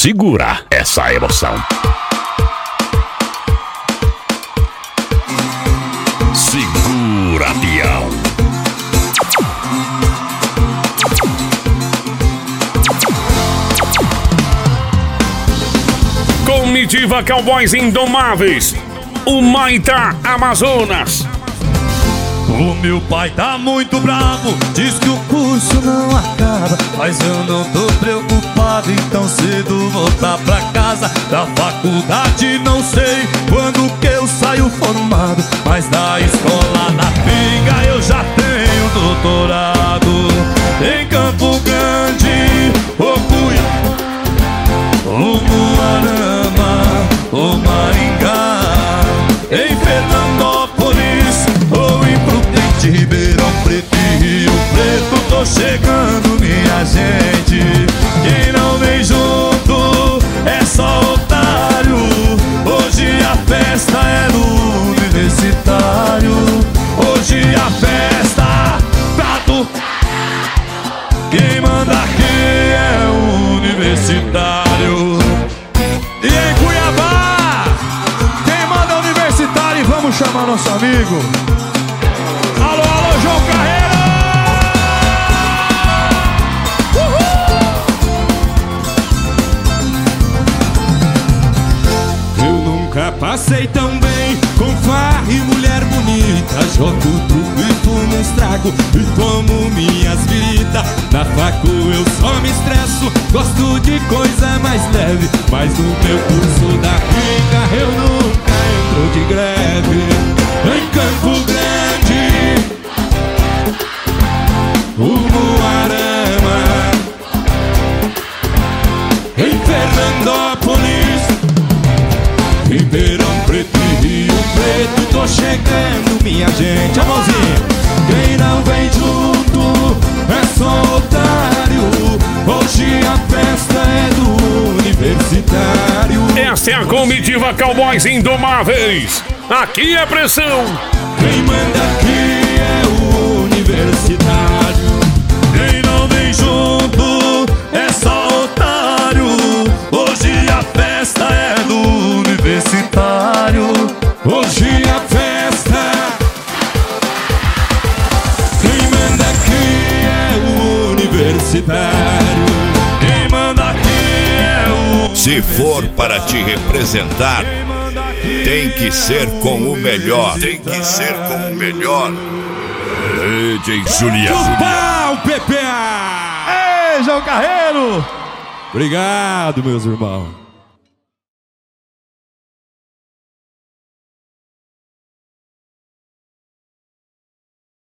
segura essa emoção. Segura, peão. Comitiva Cowboys Indomáveis, o Maitá, Amazonas. O meu pai tá muito bravo, diz que o curso não acaba, mas eu não tô preocupado, então cedo voltar pra casa. Da faculdade não sei quando que eu saio formado, mas da escola da pinga eu já tenho doutorado. Em Campo Grande, o Muarama, o Maringá, em Fernandópolis ou em Prudente, Ribeirão Preto e Rio Preto, tô chegando, minha gente. Quem não vem junto é só otário. Hoje a festa é no Universitário. Hoje a festa prato. Quem manda aqui é o Universitário. E em Cuiabá, quem manda é o Universitário. E vamos chamar nosso amigo. Alô, alô, João Carreiro! Eu nunca passei tão bem com farra e mulher bonita. Jogo truco e fumo uns trago e tomo minhas viritas. Na facu eu só me estresso, gosto de coisa mais leve, mas no meu curso da rica eu nunca entro de greve. Em Campo Grande, o Muarama, em Fernandópolis, Ribeirão Preto e Rio Preto, tô chegando, minha gente. A mãozinha. Quem não vem junto é só otário. Hoje a festa é do Universitário. Essa é a comitiva Cowboys Indomáveis. Aqui é pressão. Quem manda aqui é o Universitário. Quem não vem junto é só otário. Hoje a festa é do Universitário. Hoje a festa. Quem manda aqui é o Universitário. Quem manda aqui é o. Se for para te representar, tem que ser com o melhor. Tem que ser com o melhor. DJ Julião. Pau, PPA! Ei, João Carreiro! Obrigado, meus irmãos.